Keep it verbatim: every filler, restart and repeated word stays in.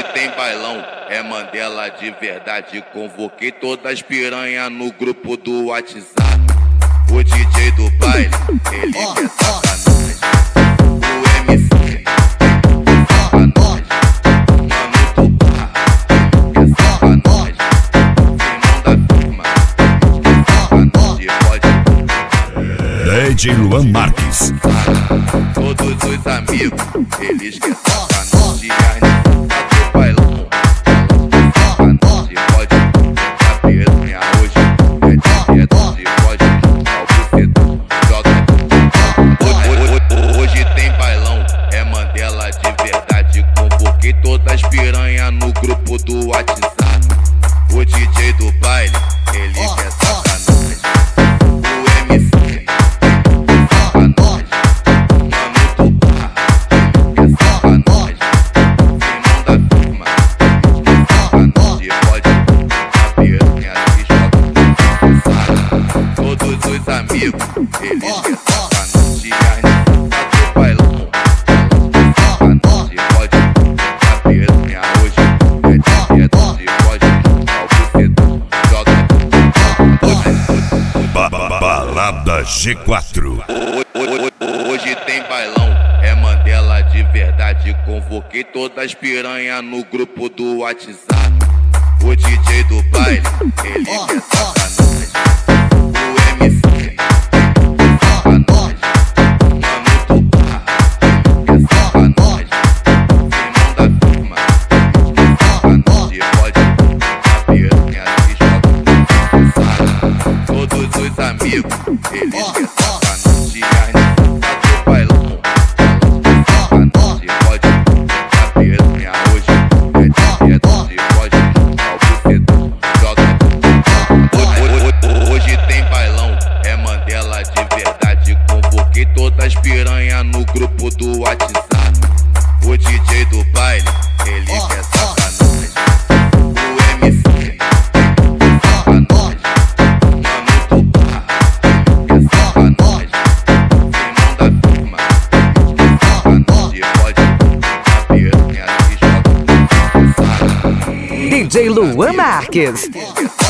Hoje tem bailão, é Mandela de verdade. Convoquei todas as piranha no grupo do WhatsApp. O D J do baile, ele oh, quer sacanagem. O M C quer sacanagem. Mano do bar quer sacanagem. Simão da firma quer sacanagem. D J Luan Marques. Todos os amigos, eles querem sacanagem. Tá do bailão, sacanagem. Pode a piranha hoje é de verdade. Pode ao bucetão, joga. Hoje tem bailão, é Mandela de verdade. Convoquei todas as piranha no grupo do WhatsApp. O D J do baile, ele quer sacanagem. O M C amigos, eles querem sacanagem. Tá do bailão, sacanagem. Pode a piranha hoje é de verdade. Pode ao bucetão, joga. Balada G quatro. Hoje tem bailão, é Mandela de verdade. Convoquei todas as piranha no grupo do WhatsApp. O D J do baile, ele quer sacanagem. O M C amigos, eles querem sacanagem. Tá do bailão, sacanagem. Pode a piranha hoje é de verdade. Pode ao bucetão, joga. Hoje tem bailão, é Mandela de verdade. Convoquei todas as piranha no grupo do WhatsApp. O D J do baile, ele quer sacanagem. O M C D J Luan Marques.